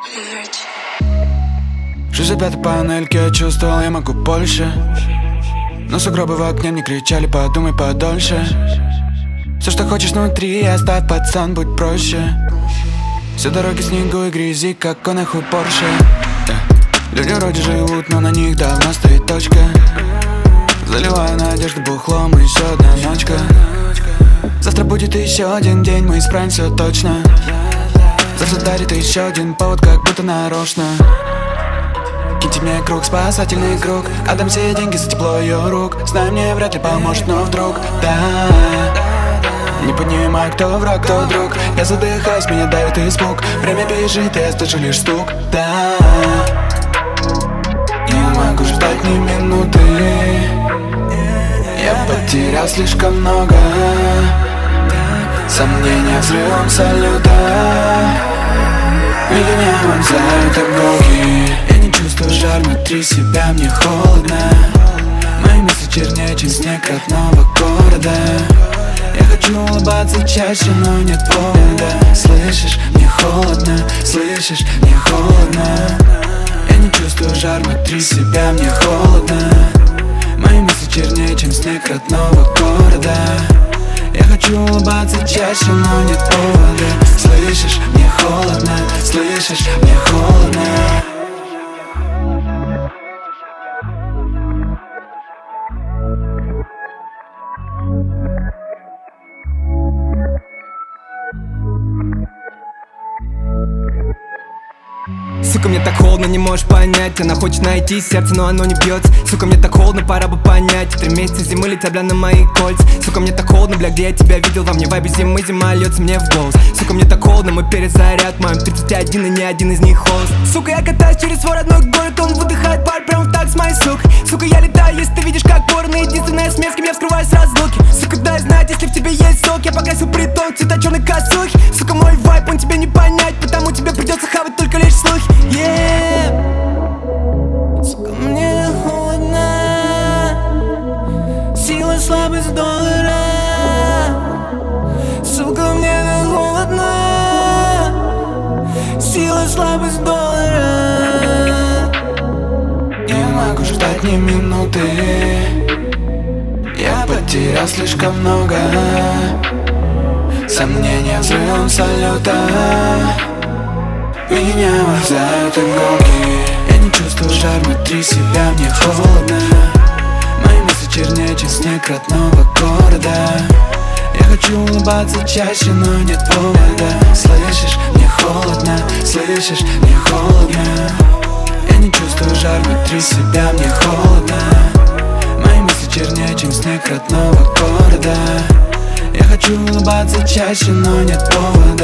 Жизнь пятой панельки, я чувствовал, я могу больше. Но сугробы в окне мне кричали: подумай подольше. Все, что хочешь внутри, оставь, пацан, будь проще. Все дороги снегу и грязи, как он нахуй Порше. Люди вроде живут, но на них давно стоит точка. Заливаю надежду бухлом, и еще одна ночка. Завтра будет еще один день, мы исправим все точно. Завтра дарит еще один повод, как будто нарочно. Киньте мне круг, спасательный круг. Отдам все деньги за тепло ее рук. Знаю, мне вряд ли поможет, но вдруг, да. Не понимаю, кто враг, кто друг. Я задыхаюсь, меня давит испуг. Время бежит, и я слышу лишь стук, да. Не могу ждать ни минуты. Я потерял слишком много. Сомнения взрывом салюта. Меня не вонзают иголки. Я не чувствую жар внутри себя, мне холодно. Мои мысли чернее, чем снег родного города. Я хочу улыбаться чаще, но нет повода. Слышишь, мне холодно, слышишь, мне холодно. Я не чувствую жар внутри себя, мне холодно. Мои мысли чернее, чем снег родного города. Я хочу улыбаться чаще, но нет повода. Слышишь, мне холодно, слышишь, мне холодно. Сука, мне так холодно, не можешь понять. Она хочет найти сердце, но оно не бьется. Сука, мне так холодно, пора бы понять. 3 месяца зимы летят, бля, на мои кольца. Сука, мне так холодно, бля, где я тебя видел? Во мне вайбе зимы, зима льется мне в голос. Сука, мне так холодно, мы перезаряд. Моим 31 и ни один из них холост. Сука, я катаюсь через свой родной город. Он выдыхает пар прям в такт с моей сукой. Сука, я летаю, если ты видишь как ворон. Единственная смесь, с кем я вскрываю с разлуки. Сука, дай знать, если в тебе есть сок. Я покрасил притон в цвета черной косухи. Сука, мой вайб, он тебе не понять. Потому тебе придется хавать только лишь слухи. Сука, мне холодно. Сила, слабость доллара. Сука, мне холодно. Сила, слабость доллара. Не могу ждать ни минуты. Я потерял слишком много. Сомнения взрывом салюта. Меня вонзают иголки. Я не чувствую жар внутри себя, мне холодно. Мои мысли чернее, чем снег родного города. Я хочу улыбаться чаще, но нет повода. Слышишь, мне холодно, слышишь, мне холодно. Я не чувствую жар внутри себя, мне холодно. Мои мысли чернее, чем снег родного города. Я хочу улыбаться чаще, но нет повода.